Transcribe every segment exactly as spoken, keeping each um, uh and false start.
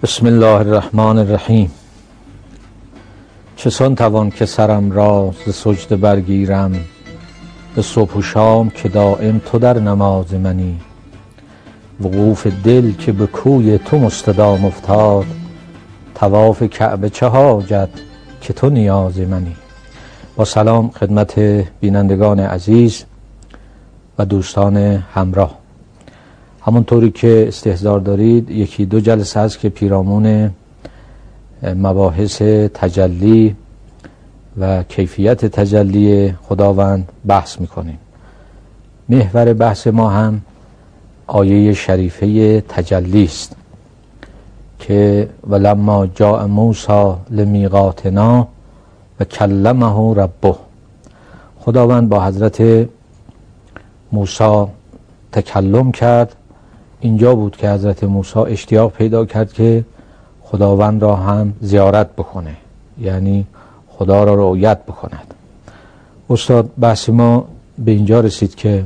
بسم الله الرحمن الرحیم. چسان توان که سرم را ز سجده برگیرم، به صبح و شام که دائم تو در نماز منی. وقوف دل که به کوی تو مستدام افتاد، طواف کعبه چه حاجت که تو نیاز منی. با سلام خدمت بینندگان عزیز و دوستان همراه. همونطوری که استحضار دارید یکی دو جلسه هست که پیرامون مباحث تجلی و کیفیت تجلی خداوند بحث میکنیم. محور بحث ما هم آیه شریفه تجلی است که ولما جاء موسی لمیقاتنا و کلمه ربه. خداوند با حضرت موسی تکلم کرد. اینجا بود که حضرت موسی اشتیاق پیدا کرد که خداوند را هم زیارت بکنه، یعنی خدا را رؤیت بکند. استاد بحث ما به اینجا رسید که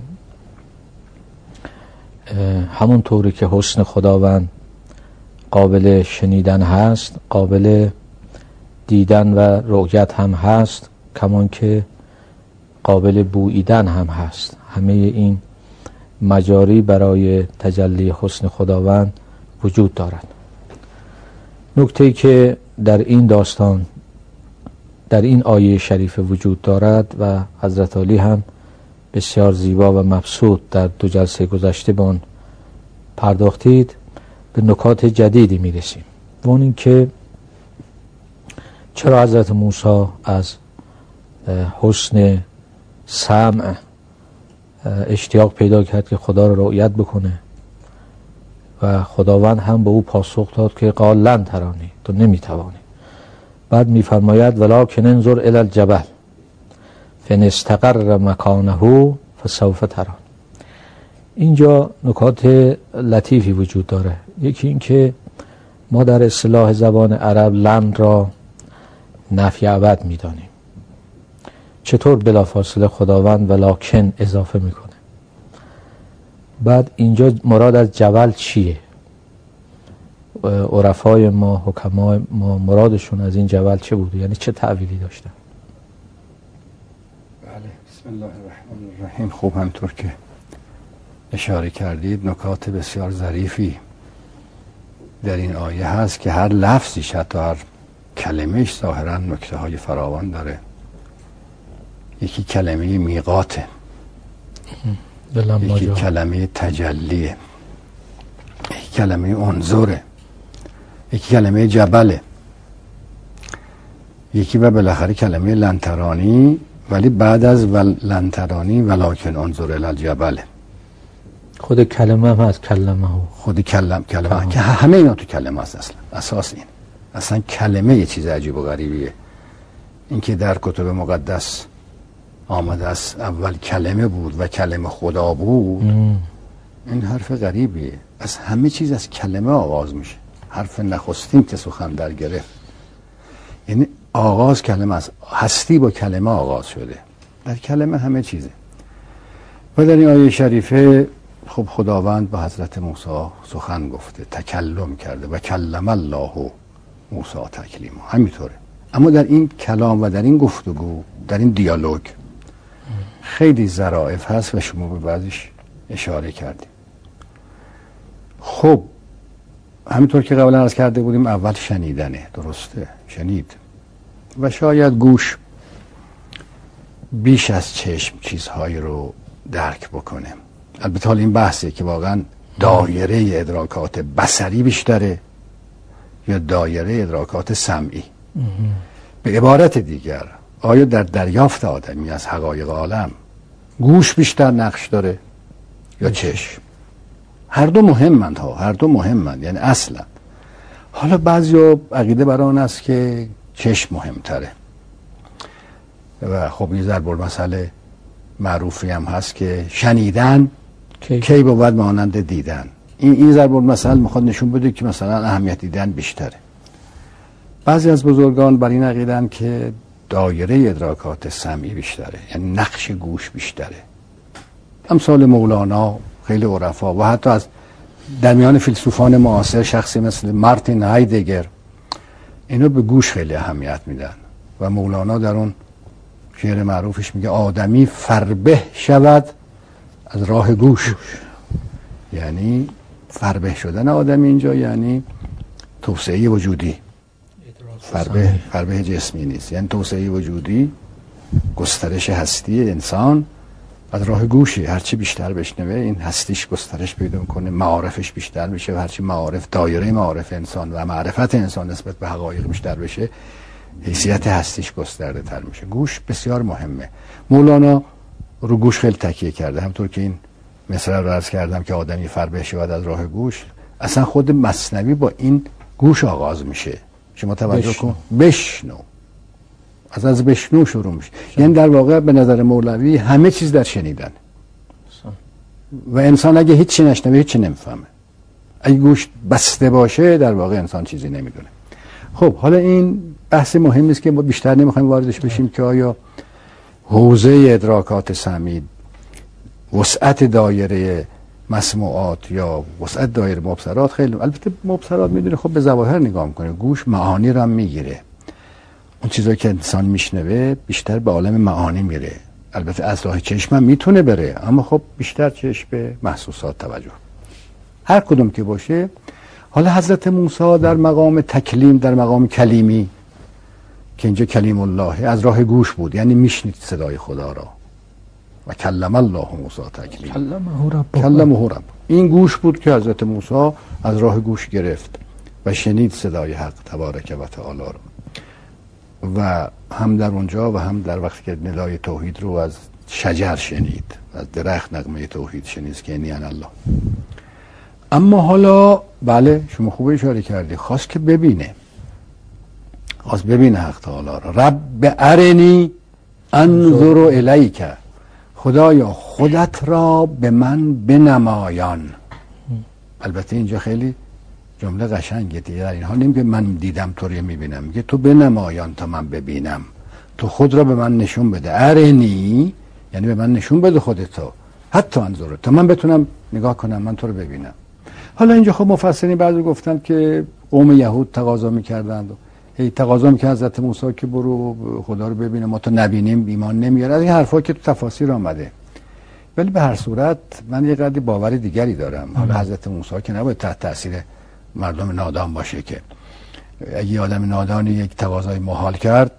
همون طوری که حسن خداوند قابل شنیدن هست، قابل دیدن و رؤیت هم هست، کمان که قابل بوییدن هم هست. همه این مجاری برای تجلی حسن خداوند وجود دارد. نکته‌ای که در این داستان، در این آیه شریفه وجود دارد و حضرت علی هم بسیار زیبا و مبسوط در دو جلسه گذشته به آن پرداختید، به نکات جدیدی میرسیم. و اون این که چرا حضرت موسی از حسن سمع اشتیاق پیدا کرد که خدا رو رؤیت بکنه و خداوند هم به او پاسخ داد که قال لن ترانی، تو نمیتوانی. بعد میفرماید ولکن انظر الی الجبل فان استقر مکانه فسوف ترانی. اینجا نکات لطیفی وجود داره. یکی این که ما در اصطلاح زبان عرب لن را نفی ابد میدانیم. چطور بلافاصله خداوند ولکن اضافه میکنه؟ بعد اینجا مراد از جبل چیه؟ عرفای ما، حکمای ما، مرادشون از این جبل چه بوده؟ یعنی چه تعبیری داشتن؟ بله، بسم الله الرحمن الرحیم. خوب همطور که اشاره کردید نکات بسیار ظریفی در این آیه هست که هر لفظیش، حتی هر کلمهش ظاهرا نکته های فراوان داره. یکی کلمه میقاته، یکی کلمه تجلیه، یکی کلمه انظره، یکی کلمه جبله، یکی و بالاخره کلمه لنترانی، ولی بعد از ول لنترانی ولکن انظر الی الجبل. خود کلمه هم از کلمه ها، خود کلم کلمه که همه اینا تو کلمه هست. اصلا اساس این اصلا کلمه یه چیز عجیب و غریبیه. اینکه در کتب مقدس آمده است اول کلمه بود و کلمه خدا بود، ام. این حرف غریبیه. از همه چیز از کلمه آغاز میشه. حرف نخستین که سخن در گرفت، یعنی آغاز کلمه است. هستی با کلمه آغاز شده. در کلمه همه چیزه. و در این آیه شریفه خب خداوند با حضرت موسی سخن گفته، تکلم کرده و کلم الله موسی تکلیما. همینطوره. اما در این کلام و در این گفتگو، در این دیالوگ خیلی ظرافت هست و شما به بعضیش اشاره کردیم. خب همینطور که قبلا عرض کرده بودیم، اول شنیدنه، درسته؟ شنید و شاید گوش بیش از چشم چیزهایی رو درک بکنه. البته حال این بحثه که واقعا دایره ادراکات بصری بیشتره یا دایره ادراکات سمعی. به عبارت دیگر، آیا در دریافت آدمی از حقایق عالم گوش بیشتر نقش داره یا چشم؟ هر دو مهمند ها، هر دو مهمند، یعنی اصلا. حالا بعضیا عقیده بر آن است که چشم مهمتره و خب این ضرب المثل معروفی هم هست که شنیدن کی, کی بود مانند دیدن. این این ضرب المثل میخواد نشون بده که مثلا اهمیت دیدن بیشتره. بعضی از بزرگان بر این عقیدن که دایره ادراکات سمعی بیشتره، یعنی نقش گوش بیشتره. امثال مولانا، خیلی عرفا و حتی از در میان فیلسوفان معاصر شخصی مثل مارتین هایدگر اینو به گوش خیلی اهمیت میدن و مولانا در اون شعر معروفش میگه آدمی فربه شود از راه گوش. یعنی فربه شدن آدمی اینجا یعنی توسعه وجودی، فربه فربه جسمی نیست، یعنی توسعه وجودی، گسترش هستی انسان از راه گوشی. هرچی بیشتر بشنوه این هستیش گسترش پیدا میکنه، معارفش بیشتر میشه و هرچی معارف دایره معارف انسان و معرفت انسان نسبت به حقایق بیشتر بشه حیثیت هستیش گسترده تر میشه. گوش بسیار مهمه. مولانا رو گوش خیلی تکیه کرده، همطور که این مثال رو عرض کردم که آدمی فربه شود از راه گوش. اصلا خود مثنوی با این گوش آغاز میشه. شما توجه کن، بشنو، از از بشنو شروع میشه. یعنی در واقع به نظر مولوی همه چیز در شنیدن و انسان اگه هیچی نشنوه هیچی نمیفهمه. اگه گوش بسته باشه در واقع انسان چیزی نمیدونه. خب حالا این بحث مهمی است که ما بیشتر نمیخوایم واردش بشیم که آیا حوزه ادراکات سمعی وسعت دایره مسموعات یا وسعت دایره مبصرات خیلی، البته مبصرات میدونه خب به ظواهر نگاه میکنه، گوش معانی رو هم میگیره. اون چیزایی که انسان میشنوه بیشتر به عالم معانی میره. البته از راه چشم هم میتونه بره، اما خب بیشتر چشم به محسوسات توجه. هر کدوم که باشه. حالا حضرت موسی در مقام تکلیم، در مقام کلیمی که اینجا کلیم الله از راه گوش بود، یعنی میشنید صدای خدا را. و کلم الله موسی تکلیم، کلمه رب کلمه رب. این گوش بود که حضرت موسی از راه گوش گرفت و شنید صدای حق تبارک و تعالی را. و هم در اونجا و هم در وقتی که ندای توحید رو از شجر شنید، از درخت نغمه توحید شنید که انی انا الله. اما حالا بله شما خوب اشاره کردی، خواست که ببینه، خواست ببینه حق تعالی را. رب ارنی انظر الیک، خدایا خودت را به من بنمایان. البته اینجا خیلی جمله قشنگه دیگه، در این حال نمیگه من دیدم تو رو میبینم، میگه تو بنمایان تا من ببینم، تو خود را به من نشون بده. ارنی یعنی به من نشون بده خودتو، حتی انظر تا من بتونم نگاه کنم، من تو رو ببینم. حالا اینجا خب مفسرین بعضی گفتن که قوم یهود تقاضا میکردند، هی تقاضا میکرد حضرت موسی که برو خدا رو ببینه، ما تو نبینیم ایمان نمیاره. از این حرفا که تو تفاسیر آمده. ولی به هر صورت من یه قدری باور دیگری دارم. حالا حضرت موسی که نباید تحت تاثیر مردم نادان باشه، که اگه آدم نادانی یک تقاضای محال کرد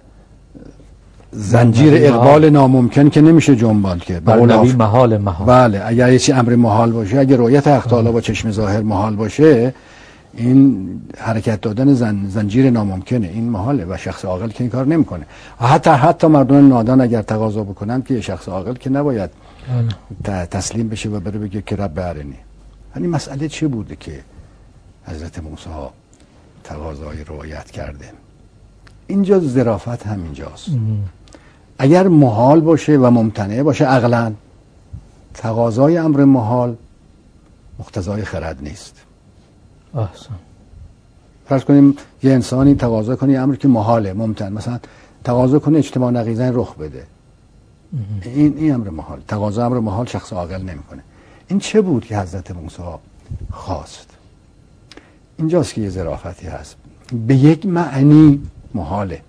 زنجیر اقبال ناممکن که نمیشه جنباند که مولوی محال محال. بله اگر یه چی امر محال باشه، اگر رؤیت حق تعالی با چشم ظاهر محال باشه، این حرکت دادن زن زنجیر ناممکنه، این محاله و شخص عاقل که این کار نمیکنه. حتی حتی مردم نادان اگر تقاضا بکنن که شخص عاقل که نباید تسلیم بشه و بره بگه که رب ارنی. یعنی مسئله چه بوده که حضرت موسی تقاضای رعایت کرده؟ اینجا ظرافت همینجاست. اگر محال باشه و ممتنع باشه، عقلاً تقاضای امر محال مقتضای خرد نیست. احسن. فرض کنیم یه انسانی تقاضا کنه امری که محاله، ممتنع، مثلا تقاضا کنه اجتماع نقیضین رخ بده، این این امر محال، تقاضا امر محال شخص عاقل نمیکنه. این چه بود که حضرت موسی خواست؟ اینجاست که یه ظرافتی هست. به یک معنی محاله،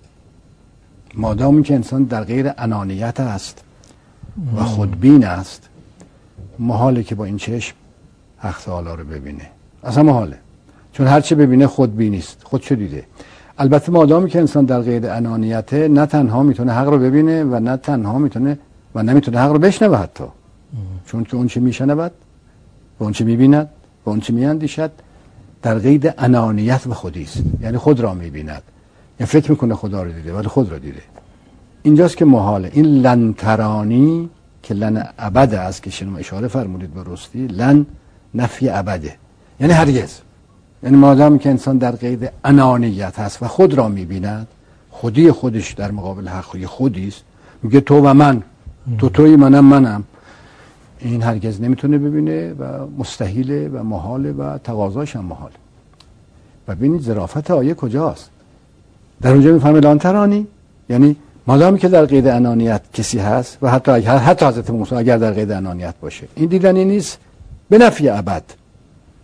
مادامی که انسان در غیر انانیت است و خودبین است، محاله که با این چشم حق تعالی رو ببینه. اصلا محاله، چون هر چه ببینه خودبینی است، خودشو دیده. البته مادامی که انسان در غیر انانیت، نه تنها میتونه حق رو ببینه و نه تنها میتونه و نمیتونه حق رو بشنوه حتی، چون که اون چه میشنود و اون چه میبیند و اون چه میاندیشد در قید انانیت و خودی است. یعنی خود را میبیند، یعنی فکر میکنه خدا رو دیده ولی خود را دیده. اینجاست که محاله. این لن ترانی که لن ابد است که شما اشاره فرمودید به راستی، لن نفی ابده، یعنی هرگز. یعنی مادامی که انسان در قید انانیت هست و خود را میبیند، خودی خودش در مقابل حق خودی است، میگه تو و من، تو توی منم منم، این هرگز نمیتونه ببینه و مستحیله و محاله و تقاضاش هم محاله. و ببینید ظرافت آیه کجاست. در اونجا میفهمه لن ترانی، یعنی مادامی که در قید انانیت کسی هست و حتی حتی حضرت موسی اگر در قید انانیت باشه، این دیدنی نیست به نفی ابد.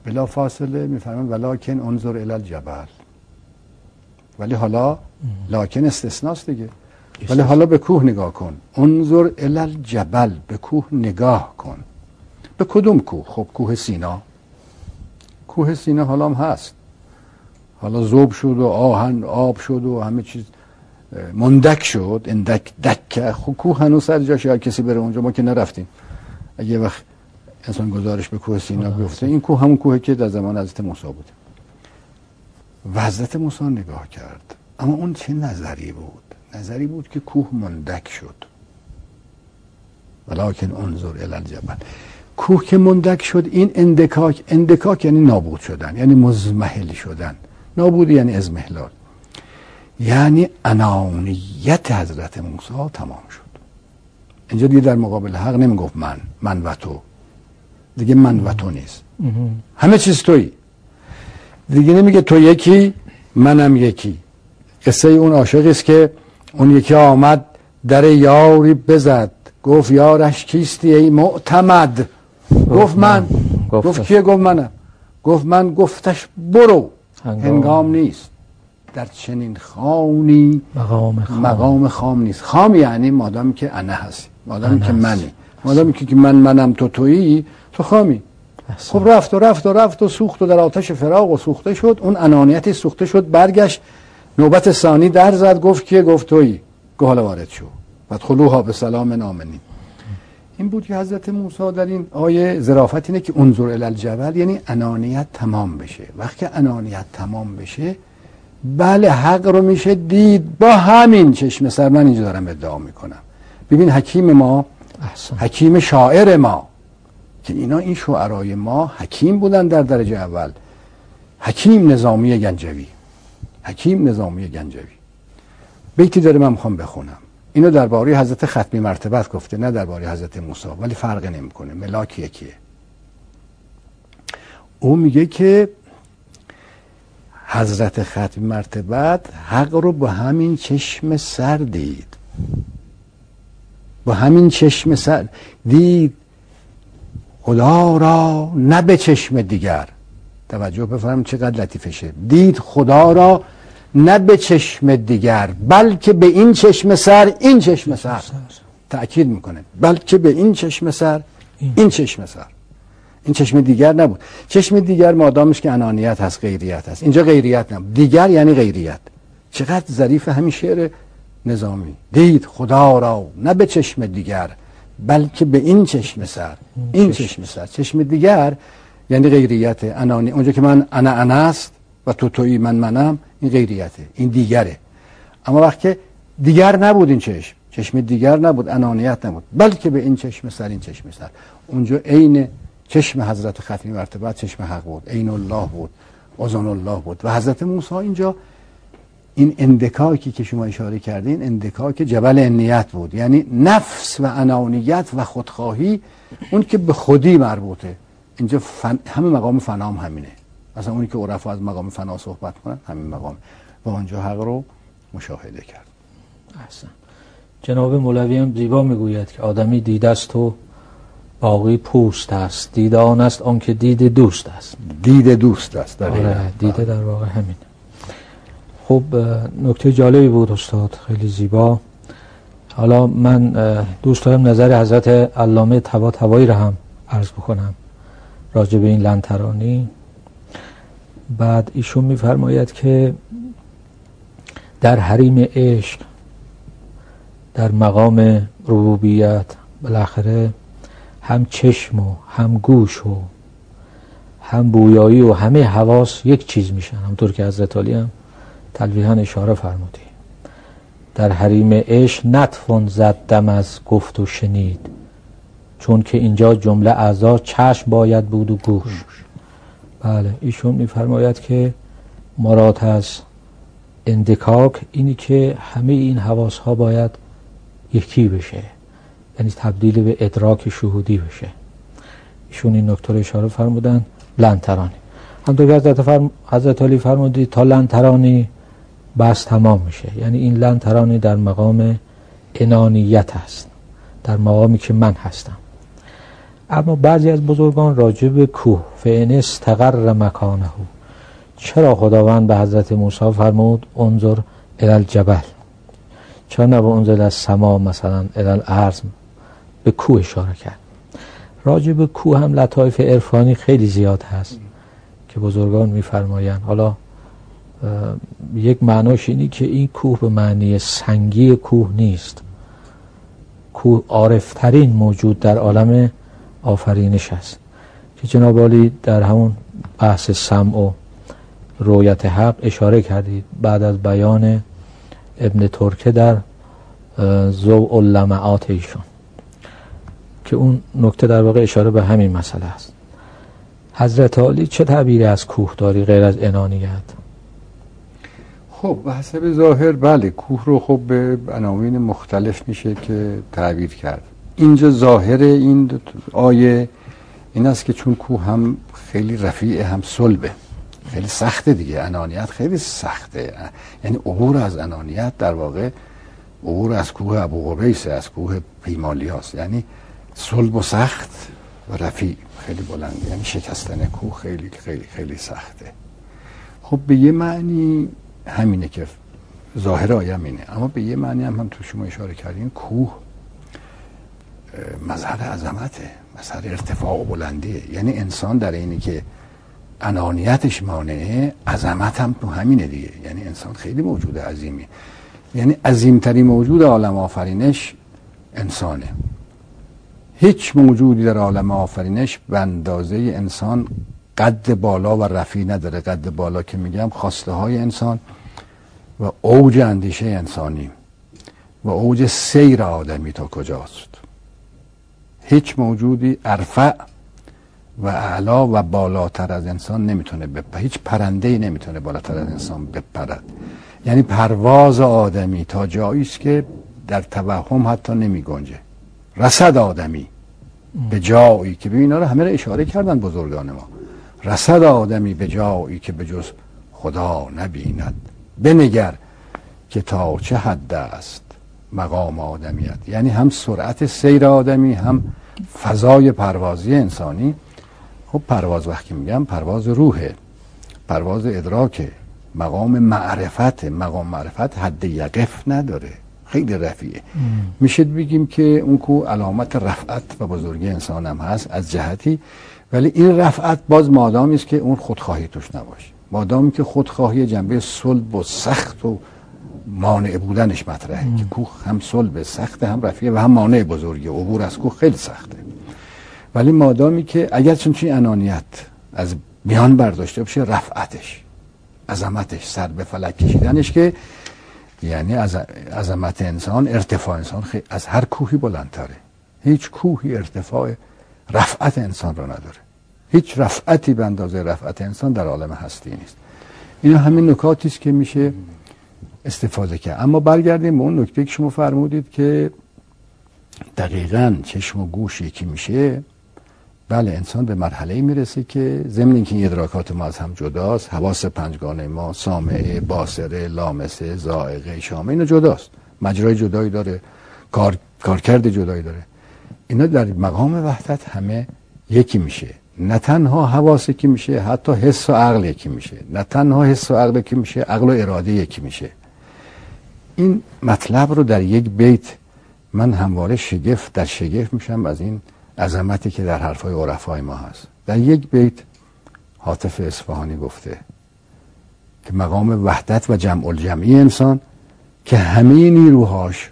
بلا فاصله میفرمان ولکن انظر الی الجبل. ولی حالا لکن استثناست دیگه. ولی حالا به کوه نگاه کن. انظر الی الجبل، به کوه نگاه کن. به کدوم کوه؟ خب کوه سینا. کوه سینا حالا هم هست، حالا ذوب شد و آهن آب شد و همه چیز مندک شد، اندک دک. خب کوه هنوز سر جاشه، یا کسی بره اونجا، ما که نرفتیم. اگه وقت انسان گزارش به کوه سینا بیفته، این کوه همون کوهی که در زمان حضرت موسی بود و حضرت موسی نگاه کرد. اما اون چه نظری بود؟ نظری بود که کوه مندک شد. ولکن انظر الی الجبل. کوه که مندک شد، این اندکاک، اندکاک یعنی نابود شدن، یعنی مزمحل شدن. نابود یعنی ازمهلال، یعنی انانیت حضرت موسی تمام شد. اینجا دیگه در مقابل حق نمیگفت من من و تو، دیگه من و تو نیست، همه چیز تویی. دیگه نمیگه تو یکی منم یکی. قصه اون عاشقی است که اون یکی آمد در یاری بزد، گفت یارش کیستی ای معتمد؟ گفت من. گفت کیه؟ گفت منم. گفت من. گفتش برو، هنگام نیست در چنین خانی مقام خام, مقام خام نیست. خام یعنی مادامی که انا هستی، مادامی که منی، مادامی که من منم تو تویی، تو خامی. خب رفت و رفت و رفت و سوخت و در آتش فراق و سوخته شد. اون انانیتی سوخته شد، برگشت نوبت ثانی در زد. گفت کیه؟ گفت تویی. گفت حالا وارد شو، فادخلوها به سلام آمنین. این بود که حضرت موسی در این آیه ظرافت اینه که انظر الی الجبل، یعنی انانیت تمام بشه. وقتی انانیت تمام بشه، بله حق رو میشه دید با همین چشم سر. من اینجا دارم ادعا میکنم. ببین حکیم ما، احسن. حکیم شاعر ما، که اینا این شعرای ما حکیم بودن در درجه اول. حکیم نظامی گنجوی، حکیم نظامی گنجوی بیتی داره من میخوام بخونم. اینو درباره حضرت ختمی مرتبت گفته، نه درباره حضرت موسی، ولی فرق نمیکنه، ملاک یکیه. او میگه که حضرت ختمی مرتبت حق رو با همین چشم سر دید، با همین چشم سر دید خدا را، نه به چشم دیگر. توجه بفرمایید چقدر لطیفشه. دید خدا را نه به چشم دیگر، بلکه به این چشم سر. این چشم سر تأکید میکنه، بلکه به این چشم سر، این چشم سر. این چشم دیگر نبود. چشم دیگر مادامش که انانیت هست، غیریت هست. اینجا غیریت نبود، دیگر یعنی غیریت. چقدر ظریف همین شعر نظامی. دید خدا را نه به چشم دیگر، بلکه به این چشم سر، این چشم سر. چشم دیگر یعنی غیریت، انانی. اونجا که من انا انا است و تو تویی من منم، این غیریته، این دیگره. اما وقتی دیگر نبود، این چشم چشم دیگر نبود، انانیت نبود، بلکه به این چشم سر، این چشم سر. اونجا عین چشم حضرت ختمی مرتبت چشم حق بود، عین الله بود، اذن الله بود. و حضرت موسی اینجا این اندکاکی که شما اشاره کردین، اندکاک جبل انیت بود، یعنی نفس و انانیت و خودخواهی، اون که به خودی مربوطه. اینجا فن... همه مقام فنام همینه. مثلا اونی که عرفا از مقام فنا صحبت کنن، همین مقام. و اونجا حق رو مشاهده کرد. احسن. جناب مولوی هم زیبا میگوید که آدمی دیده است و باقی پوست است، دیده آن است آن که دید دوست است. دید دوست است. در آره، دیده در واقع همین. خب نکته جالبی بود استاد، خیلی زیبا. حالا من دوست دارم نظر حضرت علامه طباطبایی را هم عرض بکنم راجع به این لنترانی. بعد ایشون میفرماید که در حریم عشق، در مقام ربوبیت، بالاخره هم چشم و هم گوش و هم بویایی و همه حواس یک چیز میشن، همونطور که حضرت علی هم تلویحاً اشاره فرمودی. در حریم عشق نتوان زد دم از گفت و شنید، چون که اینجا جمله اعضا چشم باید بود و گوش. بله، ایشون میفرماید که مراد از اندکاک اینی که همه این حواس ها باید یکی بشه، یعنی تبدیل به ادراک شهودی بشه. ایشون این نکته رو اشاره فرمودن. لنترانی همونطور که حضرت, فرم... حضرت علی فرمودی تا لنترانی بس تمام میشه، یعنی این لنترانی در مقام انانیت هست، در مقامی که من هستم. اما بعضی از بزرگان راجع به کوه فإن استقر مکانه، چرا خداوند به حضرت موسی فرمود انظر الی الجبل، چرا نه به انظر از سما مثلا الی الارض، به کوه اشاره کرد. راجع به کوه هم لطایف عرفانی خیلی زیاد هست که بزرگان میفرمایند. حالا یک معناش اینی که این کوه به معنی سنگی کوه نیست، کوه عارفترین موجود در عالم آفرینش است که جناب عالی در همون بحث سمع و رؤیت حق اشاره کردید بعد از بیان ابن ترکه در ضوء اللمعات ایشون، که اون نکته در واقع اشاره به همین مسئله است. حضرت عالی چه تعبیری از کوه داری غیر از انانیت؟ خب به حسب ظاهر بله، کوه رو خب به عناوین مختلف میشه که تعبیر کرد. اینجا ظاهر این آیه این است که چون کوه هم خیلی رفیع هم صلبه، خیلی سخته دیگه، انانیت خیلی سخته، یعنی عبور از انانیت در واقع عبور از کوه ابوقبیس، از کوه پیمالیاس، یعنی صلب و سخت و رفیع خیلی بلنده، یعنی شکستن کوه خیلی خیلی خیلی سخته. خب به یه معنی همینه که ظاهر آیه همینه، اما به یه معنی هم هم تو شما اشاره کردین کوه مظهر عظمته، مظهر ارتفاع و بلندیه. یعنی انسان در اینی که انانیتش مانعه، عظمت هم تو همینه دیگه. یعنی انسان خیلی موجود عظیمی، یعنی عظیمترین موجود عالم آفرینش انسانه. هیچ موجودی در عالم آفرینش به اندازه انسان قد بالا و رفیع نداره. قد بالا که میگم خواسته های انسان و اوج اندیشه انسانی و اوج سیر آدمی تا کجاست. هیچ موجودی ارفع و اعلا و بالاتر از انسان نمیتونه بپره، هیچ پرنده‌ای نمیتونه بالاتر از انسان بپرد. یعنی پرواز آدمی تا جایی است که در توهم حتی نمیگنجه. رسد آدمی به جایی که، ببین اینا رو همه رو اشاره کردن بزرگان ما، رسد آدمی به جایی که به جز خدا نبیند، بنگر که تا چه حد است مقام آدمیت. یعنی هم سرعت سیر آدمی، هم فضای پروازی انسانی. خب پرواز وقتی میگم پرواز روحه، پرواز ادراکه، مقام معرفت. مقام معرفت حد یقف نداره، خیلی رفیعه. میشه بگیم که اون کو علامت رفعت و بزرگی انسان هم هست از جهتی، ولی این رفعت باز مادامی است که اون خودخواهی توش نباشه، مادامی که خودخواهی جنبه صلب و سخت و مانع بودنش مطرحه ام. که کوه هم صلب سخت هم رفیع و هم مانع بزرگی، عبور از کوه خیلی سخته. ولی مادامی که اگر چون انانیت از میان برداشته بشه، رفعتش، عظمتش، سر به فلک کشیدنش، که یعنی از عظمت انسان، ارتفاع انسان خیلی از هر کوهی بلندتره. هیچ کوهی ارتفاع رفعت انسان رو نداره. هیچ رفعتی به اندازه رفعت انسان در عالم هستی نیست. اینا همین نکاتی است که میشه استفاده کرد. اما برگردیم به اون نکته که شما فرمودید که دقیقاً چشم و گوش یکی میشه. بله، انسان به مرحله‌ای میرسه که ضمن اینکه این ادراکات ما از هم جداست، حواس پنجگانه ما، سامعه، باصره، لامسه، ذائقه، شامه، اینا جداست، مجرای جدایی داره، کار کارکرد جدایی داره. اینا در مقام وحدت همه یکی میشه. نه تنها حواس یکی میشه، حتی حس و عقل یکی میشه. نه تنها حس و عقل یکی میشه، عقل و اراده یکی میشه. این مطلب رو در یک بیت من همواره شگفت در شگفت میشم از این عظمتی که در حرفای عرفای ما هست. در یک بیت حاطف اصفهانی گفته که مقام وحدت و جمع الجمعی انسان که همه نیروهاش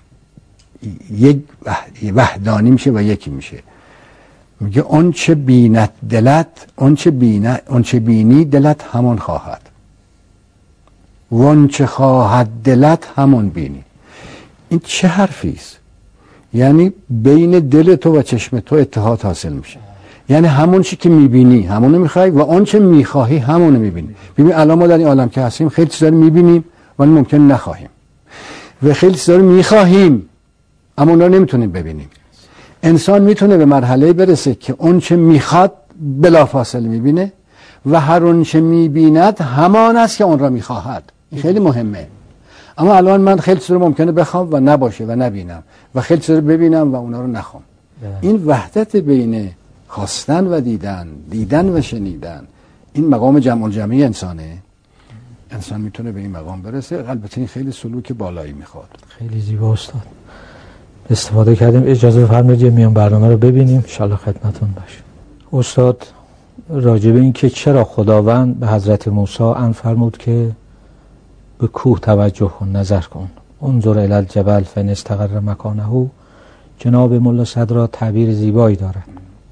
یک وحدانی میشه و یکی میشه. میگه اون چه بیند دلت، اون چه بیند، اون چه بینی دلت همان خواهد، وان چه خواهد دلت همان بینی. این چه حرفی است؟ یعنی بین دل تو و چشم تو اتحاد حاصل میشه. یعنی همون چی که میبینی همونو میخوای و آن چه میخواهی همونو میبینی. ببین الان ما در این عالم که هستیم خیلی چیزا رو میبینیم ولی ممکن نخواهیم، و خیلی چیزا رو میخواهیم اما اونا رو نمیتونیم ببینیم. انسان میتونه به مرحله برسه که اون چه میخواد بلافاصله میبینه و هر اون چه میبیند همان است که اون را میخواهد. این خیلی مهمه. اما الان من خیلی چیزا رو ممکنه بخوام و نباشه و نبینم، و خیلی چیزا رو ببینم و اونا رو نخوام. این وحدت بین خواستن و دیدن، دیدن و شنیدن. این مقام جمع الجمعی انسانه. انسان میتونه به این مقام برسه. البته این خیلی سلوک بالایی میخواد. خیلی زیبا استاد استفاده کردیم. اجازه بفرمایید میان برنامه رو ببینیم ان شاء الله خدمتتون باشیم. استاد راجع به این که چرا خداوند به حضرت موسی ان فرمود که به کوه توجه کن، نظر کن، انظر الی الجبل فان استقر مکانه، جناب ملا صدرا تعبیر زیبایی دارد.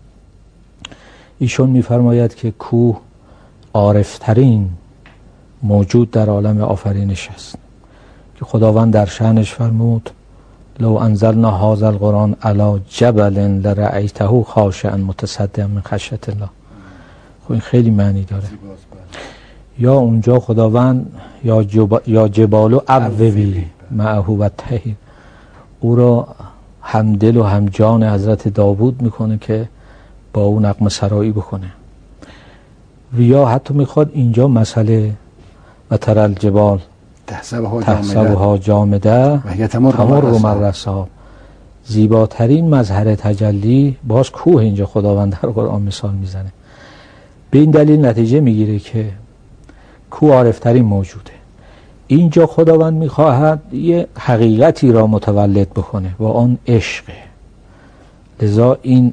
ایشون میفرماید که کوه عارفترین موجود در عالم آفرینش است که خداوند در شأنش فرمود لو انزلنا هذا القرآن علی جبل لرأیته خاشعا متصدعا من خشیة الله. خب این خیلی معنی داره. یا اونجا خداوند یا جب... یا جبال اوبی معه و طهیر، او را همدل و همجان حضرت داوود میکنه که با اون نغمه سرایی بکنه. و یا حتی میخواد اینجا مسئله و تر الجبال تحسبها جامده و هی تمر مر السحاب، زیباترین مظهر تجلی باز کوه اینجا خداوند در قرآن مثال میزنه. به این دلیل نتیجه میگیره که کوه عارفترین موجوده. اینجا خداوند میخواهد یه حقیقتی را متولد بکنه و آن عشقه. لذا این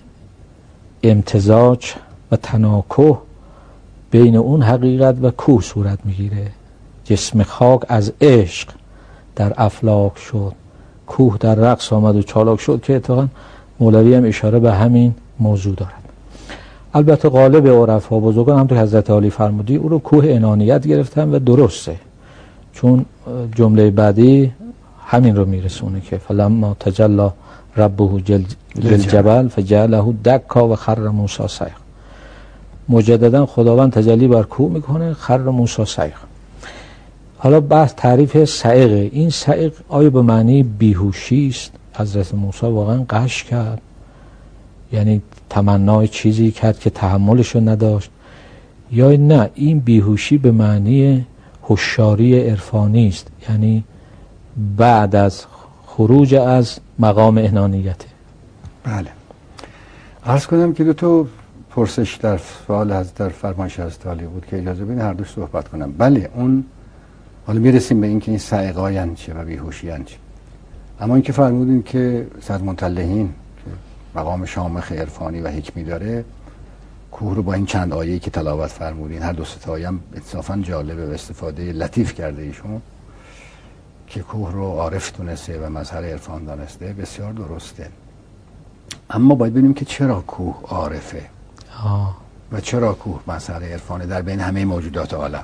امتزاج و تناکح بین اون حقیقت و کوه صورت میگیره. جسم خاک از عشق در افلاک شد، کوه در رقص آمد و چالاک شد، که اتفاقا مولوی هم اشاره به همین موضوع دارد. البته غالب عرفا بزرگان هم تو حضرت علی فرمودی او رو کوه انانیت گرفتن و درسته، چون جمله بعدی همین رو میرسونه که فلما تجلی ربه للجبل فجعله دکا و خر موسی صیقا. مجددا خداوند تجلی بر کوه میکنه، خر موسی صیقا. حالا بحث تعریف صعقه. این صعق آیا به معنی بیهوشی است؟ حضرت موسی واقعا غش کرد، یعنی تمنای چیزی کرد که تحملش رو نداشت، یا نه این بیهوشی به معنی هوشیاری عرفانی است، یعنی بعد از خروج از مقام انانیته؟ بله، عرض کنم که دو تا پرسش در سوال از در فرمایش از علی بود که اجازه بدین هر دوش صحبت کنم. بله، اون حالا میرسیم به این که این صعقه یعنی چه و بیهوشی یعنی چه. اما اینکه فرمودین که صدرمطلعین که مقام شامخ عرفانی و حکمی داره، کوه رو با این چند آیه‌ای که تلاوت فرمودین، هر دو سه آیه هم انصافا جالبه و استفاده لطیف کرده ایشون که کوه رو عارف دونسته و مظهر عرفان دانسته، بسیار درسته. اما باید ببینیم که چرا کوه عارفه آه. و چرا کوه مظهر عرفانه در بین همه موجودات عالم.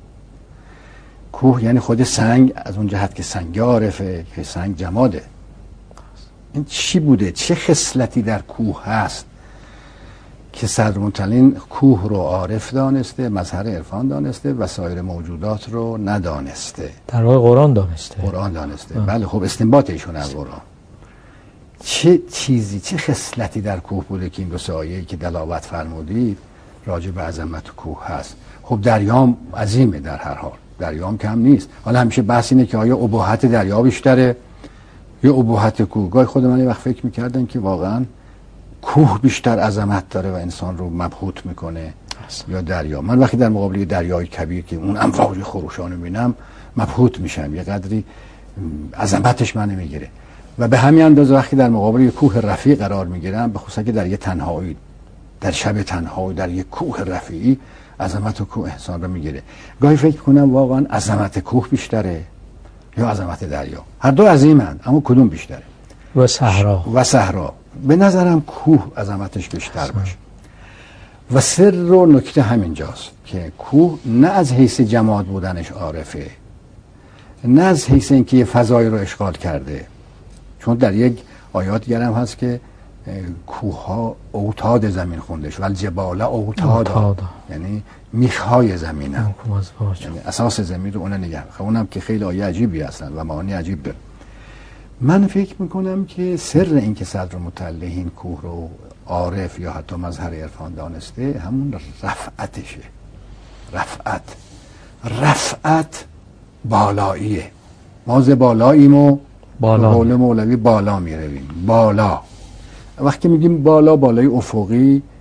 کوه یعنی خود سنگ، از اون جهت که سنگ عارفه، که سنگ جماده. این چی بوده؟ چه خصلتی در کوه هست که صدرمطلعین کوه رو عارف دانسته، مظهر عرفان دانسته و سایر موجودات رو ندانسته؟ در واقع قرآن دانسته. قرآن دانسته. آه. بله، خب استنباط ایشون از قرآن. چه چیزی، چه خصلتی در کوه بوده که این دو سه آیه‌ای که تلاوت فرمودید راجع به عظمت کوه هست؟ خب دریام عظیمه، در هر حال دریام کم نیست. حالا همیشه بحث اینه که آیا اباحت دریا بیشتره یا اباحت کوه. گاهی خود من یه وقت فکر می‌کردم که واقعا کوه بیشتر عظمت داره و انسان رو مبهوت میکنه یا دریا. من وقتی در مقابل دریای کبیر که اون امواج خروشان رو میبینم مبهوت میشم، یه قدری عظمتش منو میگیره. و به همین اندازه وقتی در مقابل کوه رفیع قرار میگیرم، به خصوص که در یه تنهایی، در شب تنهایی در یه کوه رفیعی، عظمت کوه انسان رو میگیره. گاهی فکر کنم واقعا عظمت کوه بیشتره یا عظمت دریا؟ هر دو عظیمند، اما کدوم بیشتره؟ و صحرا. و صحرا. به نظرم کوه عظمتش بیشتر باشه. و سر و نکته همینجاست که کوه نه از حیث جماد بودنش عارفه، نه از حیث اینکه یه فضایی رو اشغال کرده، چون در یک آیات گرم هست که کوه ها اوتاد زمین خوندش و الجبال اوتاد، یعنی میخهای زمین هم. یعنی اساس زمین رو اون نگه. خب اونم که خیلی آیه عجیبی هستن و معانی عجیب داره. من فکر میکنم که سر این که صدرمطلعین کوه رو عارف یا حتی مظهر عرفان دانسته همون رفعتشه. رفعت رفعت بالاییه. ما ز بالاییم و بالا، قول مولوی بالا میرویم. بالا، وقتی میگیم بالا، بالای افقی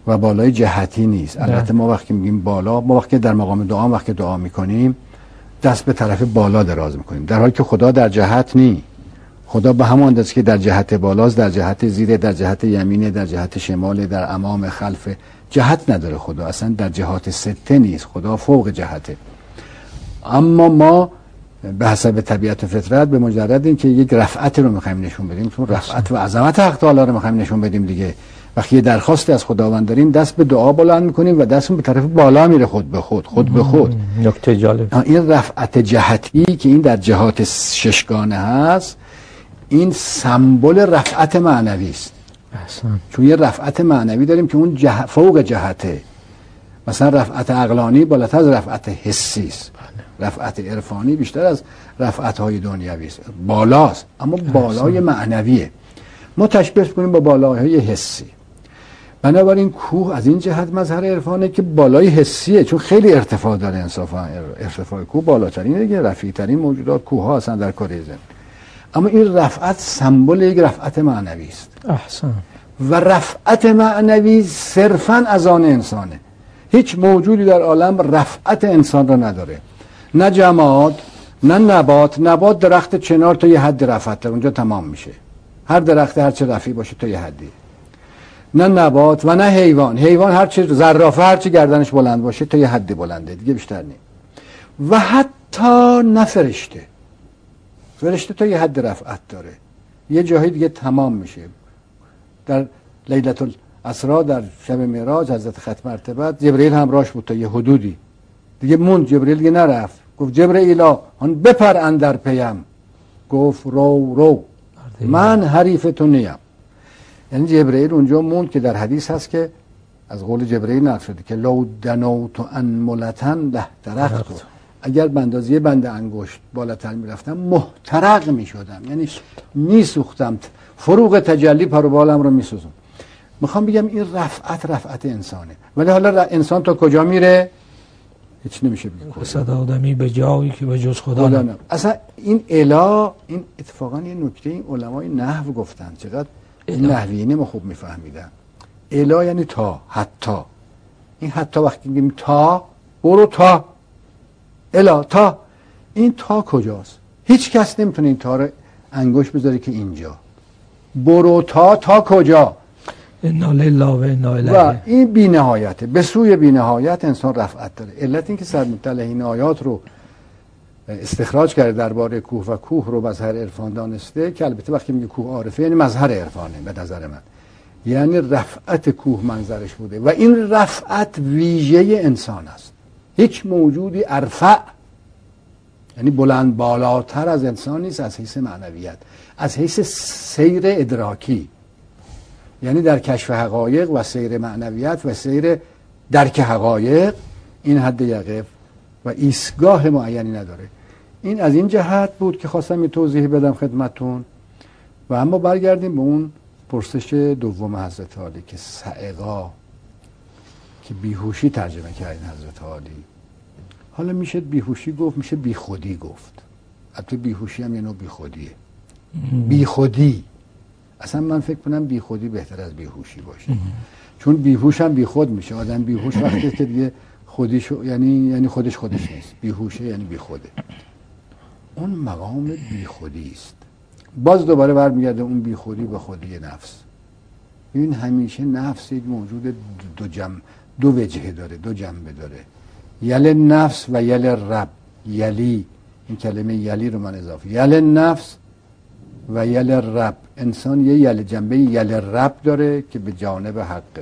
و بالای جهتی نیست. البته ما وقتی میگیم بالا، ما وقتی در مقام دعا وقتی دعا میکنیم دست به طرف بالا دراز میکنیم، در حالی که خدا در جهت نی. خدا به همان اندازه که در جهت بالاست، در جهت زیر، در جهت یمینه، در جهت شمال، در امام، خلف، جهت نداره. خدا اصلا در جهات سته نیست، خدا فوق جهته. اما ما به حسب طبیعت و فطرت به مجرد این که یک رفعت رو میخوایم نشون بدیم، چون رفعت و عظمت حق تعالی رو میخوایم نشون بدیم دیگه، وقتی یه درخواست از خداوند داریم دست به دعا بلند میکنیم و دستمون به طرف بالا میره، خود به خود خود به خود. نکته جالب، این رفعت جهتی که این در جهات ششگانه هست، این سمبل رفعت معنوی است. احسن. چون یه رفعت معنوی داریم که اون جه... فوق جهته. مثلا رفعت عقلانی بالاتر از رفعت حسی است. رفعت عرفانی بیشتر از رفعت های دنیوی است. بالاست، اما بالای معنویه. ما تشبیه کنیم با بالای حسی. بنابراین کوه از این جهت مظهر عرفانه که بالای حسیه، چون خیلی ارتفاع داره. انصافا ارتفاع کوه بالاترینه دیگه، رفیع ترین موجودات کوه ها هستن در کره زمین. اما این رفعت سمبل یک رفعت معنوی است. احسن. و رفعت معنوی صرفاً از آن انسانه. هیچ موجودی در عالم رفعت انسان را نداره، نه جماد نه نبات. نبات درخت چنار تا یه حد رفعت داره، اونجا تمام میشه. هر درخت هر چه رفیع باشه تا یه حدی. نه نبات و نه حیوان. حیوان هر چه زرافه هر چه گردنش بلند باشه تا یه حدی بلنده، دیگه بیشتر نیم. و حتی نه فرشته. فرشته تا یه حد رفعت داره، یه جایی دیگه تمام میشه. در لیلة الاسراء، در شب معراج، حضرت ختم مرتبت جبرئیل همراهش بود تا یه حدودی دیگه موند. جبرئیل دیگه نرفت، گفت جبرئیلا هن بپر اندر پیم. گفت رو رو من حریف تو نیم. یعنی جبرئیل اونجا موند که در حدیث هست که از قول جبرئیل نقل شده که لو دنوت انملتن لهترقت، اگر بندازیه بند انگشت بالاتر میرفتم محترق میشدم، یعنی میسوختم، فروغ تجلی پر بالم رو میسوزم. میخوام بگم این رفعت رفعت انسانه. ولی حالا انسان تا کجا میره هیچ نمیشه بگه. صد آدمی به جایی که به جز خدا نه. اصلا این الا، این اتفاقا یه نکته این علمای نحو گفتن، چقدر این نحویین ما خوب میفهمیدن. الا یعنی تا، حتی. این حتی وقتی میگیم تا، برو تا، الا تا، این تا کجاست؟ هیچ کس نمیتونه این تا رو انگشت بذاره که اینجا. برو تا، تا کجا؟ انا لله و انا الیه. و این بی نهایته، به سوی بی نهایت انسان رفعت داره. علت این که سرمطلع این آیات رو استخراج کرده درباره کوه و کوه رو مظهر عرفان دانسته، که البته وقتی میگه کوه عارفه یعنی مظهر عرفانه به نظر من، یعنی رفعت کوه منظرش بوده و این رفعت ویژه انسان است. هیچ موجودی ارفع، یعنی بلند بالاتر از انسان نیست از حیث معنویت، از حیث سیر ادراکی، یعنی در کشف حقایق و سیر معنویت و سیر درک حقایق این حد یقف و ایستگاه معینی نداره. این از این جهت بود که خواستم یه توضیح بدم خدمتون. و اما برگردیم به اون پرسش دوم حضرت عالی که صعقا، که بیهوشی ترجمه کردین حضرت عالی. حالا میشه بیهوشی گفت، میشه بیخودی گفت. البته بیهوشی هم یه نوع بیخودیه. بیخودی اصلا من فکر کنم بیخودی بهتر از بیهوشی باشه، چون بیهوش هم بیخود میشه. آدم بیهوش وقتی که دیگه خودش یعنی یعنی خودش خودش نیست، بیهوشه یعنی بیخوده. اون مقام بیخودی است. باز دوباره برمیگرده اون بیخودی به خودی نفس. این همیشه نفس یک موجود دو جنب، دو وجهه داره، دو جنبه داره. یل نفس و یل رب. یلی، این کلمه یلی رو من اضافه، یل نفس و یل رب. انسان یه یل جنبه یل رب داره که به جانب حقه،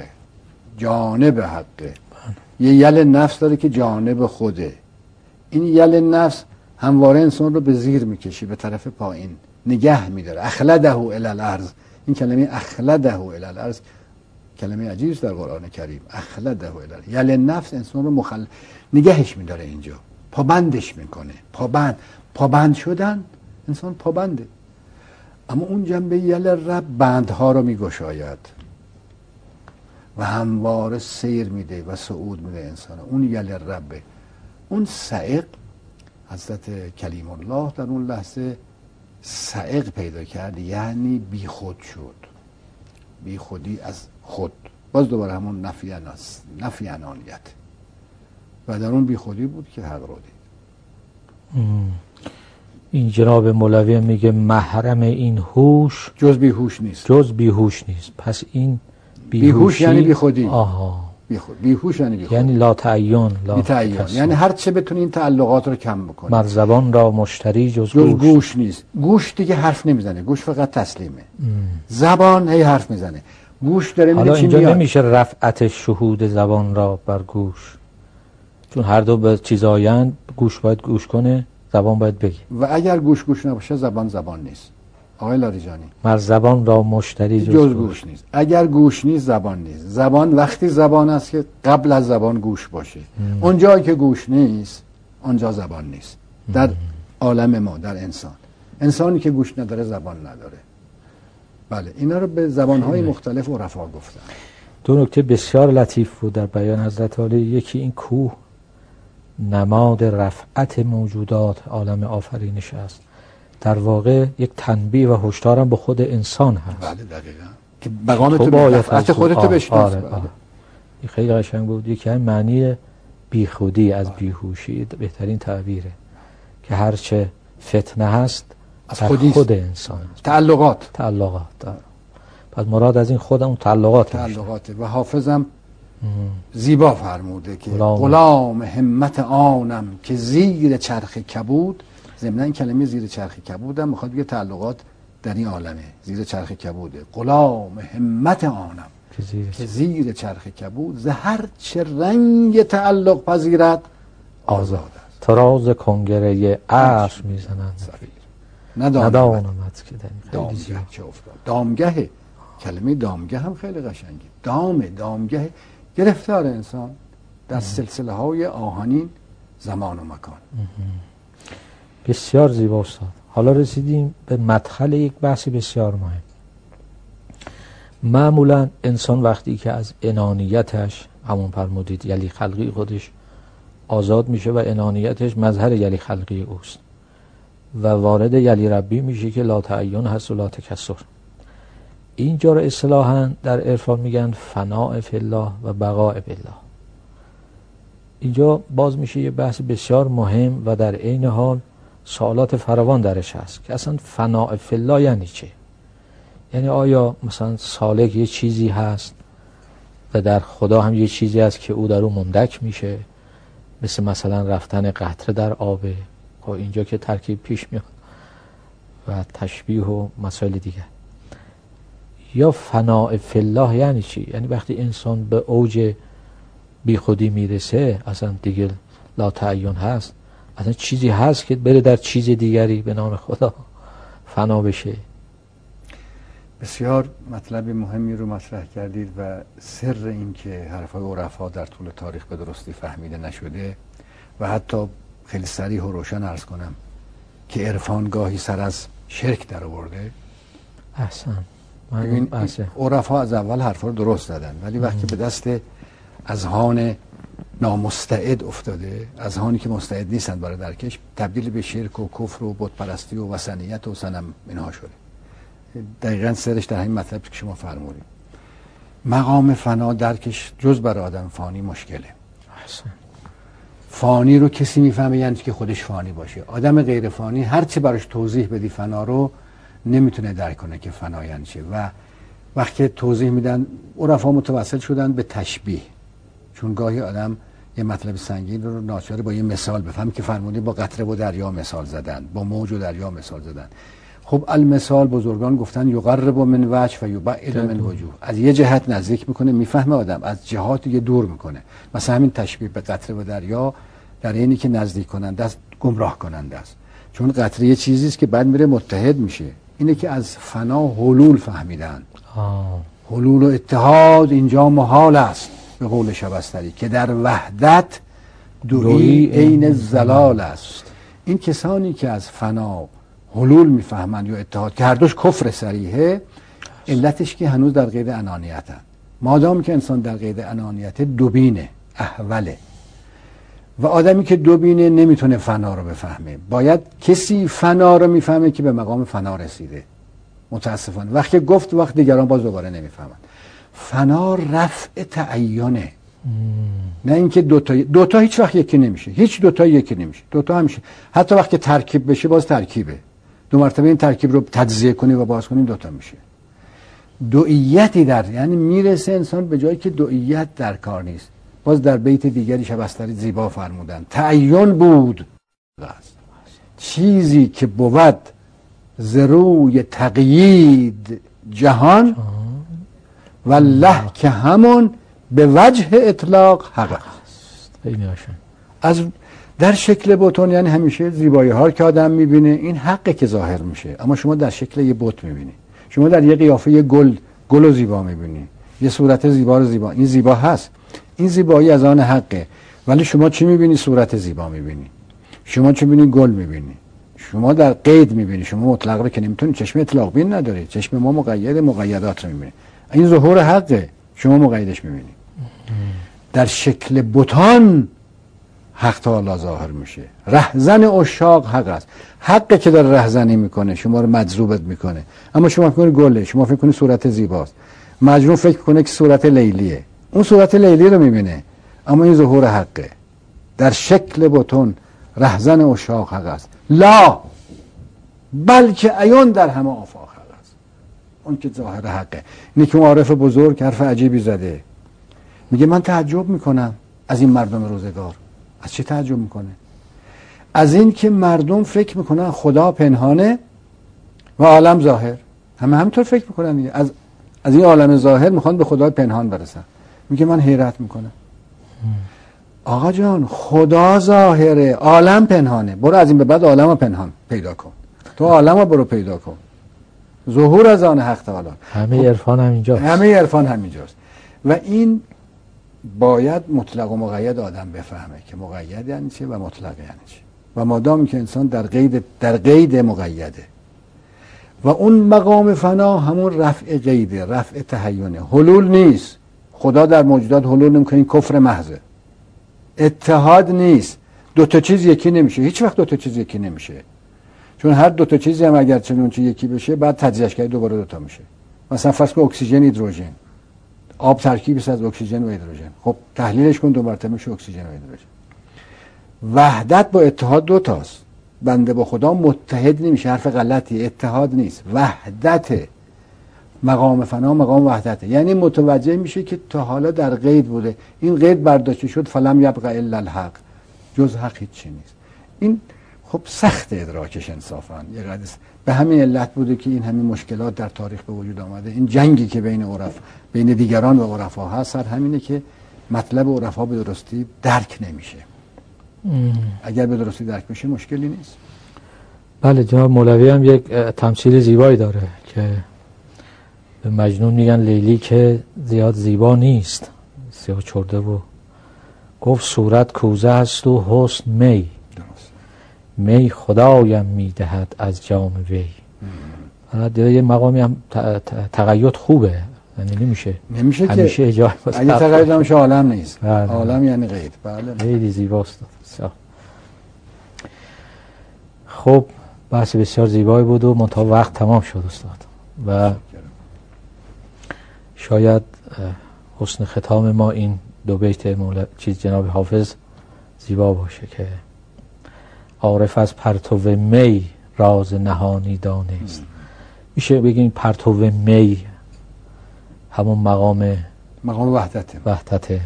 جانب حقه. یه یل نفس داره که جانب خوده. این یل نفس همواره انسان رو به زیر میکشی، به طرف پایین نگه میداره. اخلده الی الارض. این کلمه اخلده الی الارض کلمه عجیبی است در قرآن کریم. اخلده الی یل نفس انسان رو مخل... نگهش میداره اینجا، پابندش میکنه. پابند پابند شدن، انسان پابنده. اما اون جنبه یل رب بندها رو میگشاید و همواره سیر میده و صعود میده انسان. اون یل ربه. اون صعق، حضرت کلیم الله در اون لحظه صعق پیدا کرد، یعنی بی خود شد. بی خودی از خود. باز دوباره همون نفی اناس نفی انانیت و در اون بی خودی بود که حق رو دید. این جناب مولوی میگه محرم این هوش جز بی هوش نیست. جز بی هوش نیست. پس این بی هوش یعنی بی خودی. آها. بی خود بی هوش یعنی بی خودی. یعنی لا تعین، لا تعین، یعنی هر چه بتونی این تعلقات رو کم بکنی. مر زبان را مشتری جز, جز گوش. گوش نیست. گوش دیگه حرف نمیزنه، گوش فقط تسلیمه. ام. زبان هی حرف میزنه، گوش داره میره چی میاد. حالا اینجا نمیشه رفعت شهود زبان را بر گوش، چون هر دو به چیز آیند، گوش باید گوش کنه، زبان باید بگه. و اگر گوش گوش نباشه زبان زبان نیست. آقای لاریجانی، مر زبان را مشتری جز, جز گوش نیست. اگر گوش نیست زبان نیست. زبان وقتی زبان است که قبل از زبان گوش باشه. ام. اونجایی که گوش نیست اونجا زبان نیست. در عالم ما، در انسان، انسانی که گوش نداره زبان نداره. بله، اینا رو به زبانهای مختلف عرفا گفتن. دو نکته بسیار لطیف بود در بیان حضرت عالی. یکی این کوه نماد رفعت موجودات عالم آفرینش است، در واقع یک تنبیه و هشدار هم به خود انسان هست. بله دقیقاً، که مقام تو رفعت خودتو بشناس. آره آره. این خیلی قشنگ بود. یکی هم معنی بیخودی از آره. بیهوشی بهترین تعبیره، که هرچه فتنه هست از خود انسان است. تعلقات تعلقات داره. پس مراد از این خود اون تعلقات تعلقاته. و حافظم زیبا فرموده که غلام. غلام همت آنم که زیر چرخ کبود. ضمن این کلمه زیر چرخ کبود هم میخواد بگه تعلقات در این عالمه زیر چرخ کبوده. غلام همت آنم که زیر, که زیر چرخ کبود، ز هر چه رنگ تعلق پذیرد آزاد است. تراز کنگره عرش میزنند ندانمت که در دامگه چه افتاد. دامگه، کلمه دامگه هم خیلی قشنگه. دام، دامگه گرفتار انسان در سلسله های آهنین زمان و مکان. بسیار زیبا استاد. حالا رسیدیم به مدخل یک بحث بسیار مهم. معمولا انسان وقتی که از انانیتش، همون فرمودید یلی خلقی خودش آزاد میشه و انانیتش مظهر یلی خلقی اوست و وارد یلی ربی میشه که لا تعین هست و لا تکسر. اینجا رو اصطلاحاً در عرفان میگن فناء فی الله و بقاء بالله. اینجا باز میشه یه بحث بسیار مهم و در عین حال سوالات فراوان درش هست که اصلا فناء فی الله یعنی چه؟ یعنی آیا مثلا سالک یه چیزی هست و در خدا هم یه چیزی هست که او در اون مندک میشه، مثل مثلا رفتن قطره در آبه؟ خب اینجا که ترکیب پیش میاد و تشبیه و مسائل دیگه. یا فناء فی الله یعنی چی؟ یعنی وقتی انسان به اوج بی خودی میرسه اصلا دیگه لا تعین هست، اصلا چیزی هست که بره در چیز دیگری به نام خدا فنا بشه. بسیار مطلب مهمی رو مطرح کردید و سر این که حرفای عرفا در طول تاریخ به درستی فهمیده نشده و حتی خیلی صریح و روشن عرض کنم که عرفان گاهی سر از شرک در آورده. احسن. این عرفا از اول حرفا رو درست زدن، ولی وقتی به دست اذهان نامستعد افتاده، اذهانی که مستعد نیستن برای درکش، تبدیل به شرک و کفر و بت پرستی و وثنیت و صنم اینها شده. دقیقاً سرش در همین مطلب که شما فرمودید. مقام فنا درکش جز برای آدم فانی مشکله. احسن. فانی رو کسی میفهمه یعنی که خودش فانی باشه. آدم غیر فانی هر چی براش توضیح بدی فنا رو نمیتونه درک کنه که فنا یعنی چه. و وقتی توضیح میدن عرفا متوسل شدن به تشبیه، چون گاهی آدم یه مطلب سنگین رو ناچاره با یه مثال بفهم که فرمودی با قطره و دریا مثال زدن، با موج و دریا مثال زدن. خب المثال بزرگان گفتن یقرب من وجه و یبعد من وجوه، از یه جهت نزدیک میکنه میفهمه آدم، از جهات دیگه دور میکنه. مثلا همین تشبیه به قطره و دریا در اینی که نزدیک کننده است گمراه کننده است، چون قطره یه چیزی است که بعد میره متحد میشه. اینه که از فنا حلول فهمیدن. آه. حلول و اتحاد اینجا محال است به قول شبستری که در وحدت دویی عین زلال است. این کسانی که از فنا حلول میفهمند یا اتحاد که هر دوش کفر صریحه، علتش که هنوز در قید انانیتن. مادام که انسان در قید انانیت دوبینه، احوله، و آدمی که دوبینه نمیتونه فنا رو بفهمه. باید کسی فنا رو میفهمه که به مقام فنا رسیده. متاسفانه وقتی گفت وقت دیگران باز دوباره نمیفهمند. فنا رفع تعینه، نه اینکه دوتا دوتا هیچ وقت یکی نمیشه، هیچ دوتا یکی نمیشه، دوتا همیشه حتی وقتی ترکیب بشه باز ترکیبه، دو مرتبه این ترکیب رو تجزیه کنی و باز کنی دوتا میشه. دوئیتی در یعنی میرسه انسان به جایی که دوئیت در کار نیست. باز در بیت دیگری شبستری زیبا فرمودن تعین بود چیزی که بود زروی تقیید جهان والله که همون به وجه اطلاق حق است. از در شکل بتون یعنی همیشه زیبایی ها که آدم میبینه این حقه که ظاهر میشه، اما شما در شکل یه بت میبینی، شما در یه قیافه یه گل گل و زیبا میبینی، یه صورت زیبا رو زیبا، این زیبا هست، این زیبایی از آن حقه، ولی شما چی میبینی؟ صورت زیبا میبینی، شما چی میبینی؟ گل میبینی، شما در قید میبینی، شما مطلق رو که نمیتونی، چشم اطلاق بین نداری، چشم ما مقید مقیدات رو میبینی، این ظهور حقه، شما مقیدش میبینی. در شکل بتان حق تعالی ظاهر میشه. رهزن عشاق حق است، حقه که داره رهزنی میکنه، شما رو مجذوبت میکنه، اما شما فکر کنید گله، شما فکر کنید صورت زیباست، مجنون فکر کنه که صورت لیلیه، اون صورت لیلی رو میبینه، اما این ظهور حقه. در شکل بتون رهزن عشاق حق است، لا بلکه عیان در همه آفاق حق است، اون که ظاهر حقه. اینه که معارف بزرگ حرف عجیبی زده، میگه من تعجب میکنم از این مردم روزگار. از چه تعجب میکنه؟ از این که مردم فکر میکنن خدا پنهانه و عالم ظاهر، همه همینطور فکر میکنن دیگه. از از این عالم ظاهر میخوان به خدا پنهان برسن. میگه من حیرت میکنم آقا جان، خدا ظاهره، عالم پنهانه، برو از این به بعد عالم رو پنهان پیدا کن، تو عالم رو برو پیدا کن، ظهور از آن حق تعالی. همه عرفان همینجاست، همه عرفان همینجاست. و این باید مطلق و مقید آدم بفهمه که مقید یعنی چه و مطلق یعنی چه. و مادامی که انسان در قید در قید مقیده و اون مقام فنا همون رفع قیده، رفع تحیونه، حلول نیست. خدا در موجودات حلول نمیکنه، این کفر محضه. اتحاد نیست، دو تا چیز یکی نمیشه، هیچ وقت دو تا چیز یکی نمیشه، چون هر دو تا چیزی هم اگر چنون چه یکی بشه بعد تجزیهش کرد دوباره دو تا میشه. مثلا فرض کن اکسیژن هیدروژن، آب ترکیبی است از اکسیژن و هیدروژن، خب تحلیلش کن دو مرتبه میشه اکسیژن و هیدروژن. وحدت با اتحاد دو تاست. بنده با خدا متحد نمیشه، حرف غلطی، اتحاد نیست، وحدت. مقام فنا مقام وحدته، یعنی متوجه میشه که تا حالا در قید بوده، این قید برداشته شد، فلم یبقى الا الحق، جز حق هیچی نیست. این خب سخت ادراکش انصافا، یه قدر به همین علت بوده که این همین مشکلات در تاریخ به وجود آمده. این جنگی که بین عرف بین دیگران و عرفا هست، سر همینه که مطلب عرفا به درستی درک نمیشه. ام. اگر به درستی درک بشه مشکلی نیست. بله، جناب مولوی هم یک تمثیل زیبایی داره که به مجنون میگن لیلی که زیاد زیبا نیست، سیاه چرده، و گفت صورت کوزه است و حسن می، می خدایم میدهد از جام وی. حالا یه مقامی هم تقید خوبه، یعنی نمیشه نمیشه همیشه که اجای اگه تقید نمیشه عالم نیست. بله. عالم یعنی قید. بله خیلی زیباست. خب بحث بسیار زیبایی بود و منتها وقت تمام شد استاد، و شاید حسن ختام ما این دو بیت مولا چیز جناب حافظ زیبا باشه که عارف از پرتو می راز نهانی دانست. میشه بگیم پرتو می همون مقام مقام وحدته وحدته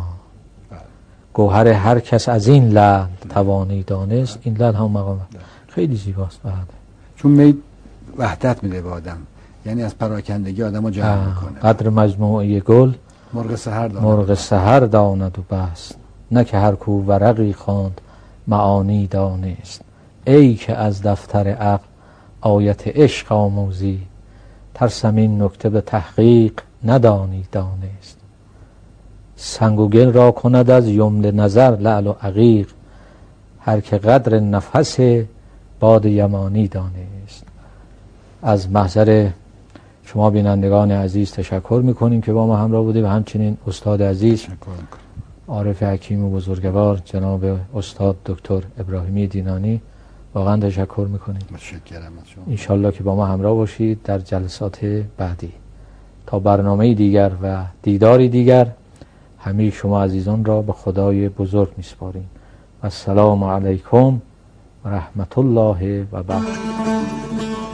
گوهر هر کس از این لعل توانی دانست. این لعل همون مقام ده. خیلی زیباست. بله. چون می وحدت میده به آدم، یعنی از پراکندگی آدم رو جمع میکنه. قدر مجموعه گل مرغ سحر داند مرغ سحر داند و بس، نه که هر کو ورقی خواند معانی دانست. ای که از دفتر عقل آیت عشق آموزی، ترسم این نکته به تحقیق ندانی دانست. سنگ و گل را کند از یمن نظر لعل و عقیق، هر که قدر نفس باد یمانی دانست. از محضر شما بینندگان عزیز تشکر میکنیم که با ما همراه بودید و همچنین استاد عزیز عارف حکیم و بزرگوار جناب استاد دکتر ابراهیمی دینانی واقعا تشکر میکنیم. متشکرم از شما. انشالله که با ما همراه باشید در جلسات بعدی. تا برنامه دیگر و دیداری دیگر همه شما عزیزان را به خدای بزرگ میسپاریم. و السلام علیکم و رحمت الله و برکاته.